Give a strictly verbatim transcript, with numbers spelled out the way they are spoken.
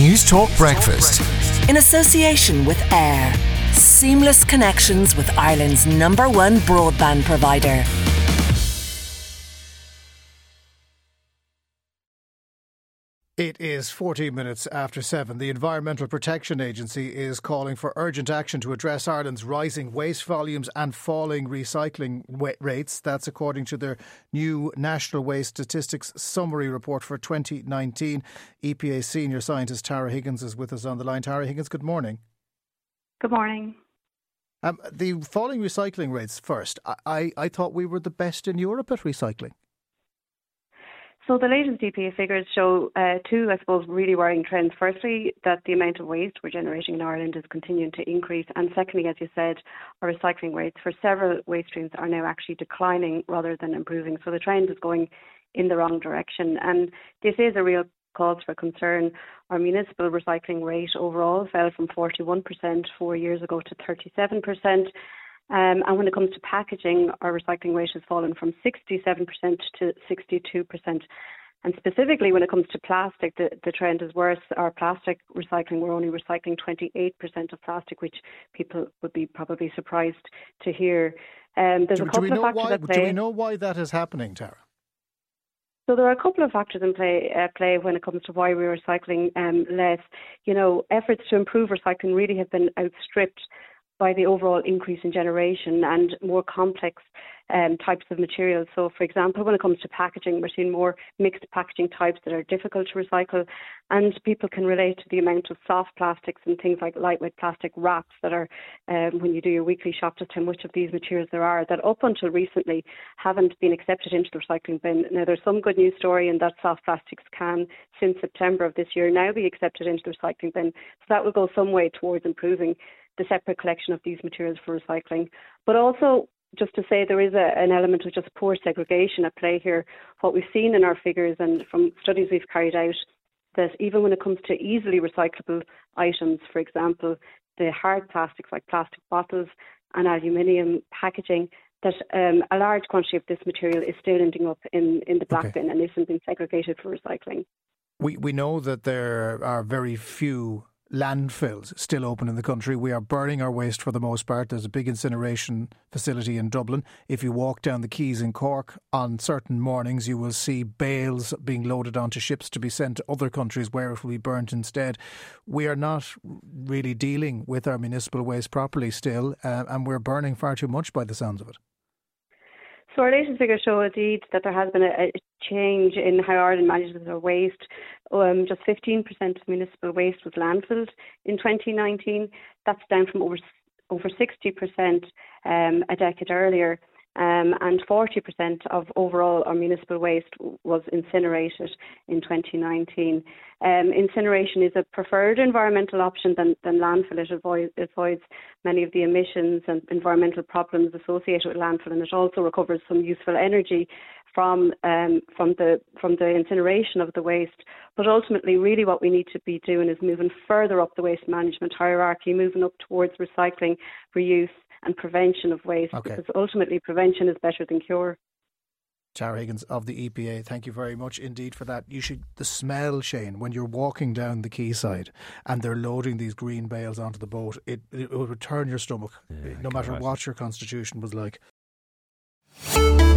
News Talk Breakfast. In association with Air. Seamless connections with Ireland's number one broadband provider. It is fourteen minutes after seven. The Environmental Protection Agency is calling for urgent action to address Ireland's rising waste volumes and falling recycling rates. That's according to their new National Waste Statistics Summary Report for twenty nineteen. E P A Senior Scientist Tara Higgins is with us on the line. Tara Higgins, good morning. Good morning. Um, the falling recycling rates first. I, I, I thought we were the best in Europe at recycling. So the latest E P A figures show uh, two, I suppose, really worrying trends. Firstly, that the amount of waste we're generating in Ireland is continuing to increase. And secondly, as you said, our recycling rates for several waste streams are now actually declining rather than improving. So the trend is going in the wrong direction. And this is a real cause for concern. Our municipal recycling rate overall fell from forty-one percent four years ago to thirty-seven percent. Um, and when it comes to packaging, our recycling rate has fallen from sixty-seven percent to sixty-two percent. And specifically when it comes to plastic, the, the trend is worse. Our plastic recycling, we're only recycling twenty-eight percent of plastic, which people would be probably surprised to hear. Um, there's do, a couple do we of know factors why, at play. Do we know why that is happening, Tara? So there are a couple of factors in play, uh, play when it comes to why we're recycling um, less. You know, efforts to improve recycling really have been outstripped by the overall increase in generation and more complex um, types of materials. So, for example, when it comes to packaging, we're seeing more mixed packaging types that are difficult to recycle, and people can relate to the amount of soft plastics and things like lightweight plastic wraps that are, um, when you do your weekly shop, just how much of these materials there are that up until recently haven't been accepted into the recycling bin. Now, there's some good news story in that soft plastics can, since September of this year, now be accepted into the recycling bin. So that will go some way towards improving the separate collection of these materials for recycling. But also, just to say, there is a, an element of just poor segregation at play here. What we've seen in our figures and from studies we've carried out, that even when it comes to easily recyclable items, for example, the hard plastics like plastic bottles and aluminium packaging, that um, a large quantity of this material is still ending up in, in the black Okay. bin and isn't being segregated for recycling. We, we know that there are very few landfills still open in the country. We are burning our waste for the most part. There's a big incineration facility in Dublin. If you walk down the quays in Cork on certain mornings, you will see bales being loaded onto ships to be sent to other countries where it will be burnt instead. We are not really dealing with our municipal waste properly still, uh, and we're burning far too much by the sounds of it. So our latest figures show indeed that there has been a, a change in how Ireland manages their waste. Um, just fifteen percent of municipal waste was landfilled in twenty nineteen. That's down from over over sixty percent um, a decade earlier. Um, and forty percent of overall our municipal waste was incinerated in twenty nineteen. Um, incineration is a preferred environmental option than, than landfill. It avoids, avoids many of the emissions and environmental problems associated with landfill, and it also recovers some useful energy from um, from the from the incineration of the waste. But ultimately, really what we need to be doing is moving further up the waste management hierarchy, moving up towards recycling, reuse and prevention of waste, Okay. because ultimately prevention is better than cure. Tara Higgins of the E P A, thank you very much indeed for that. You should, the smell, Shane, when you're walking down the quayside and they're loading these green bales onto the boat, it, it would turn your stomach, Yeah, no matter imagine. what your constitution was like.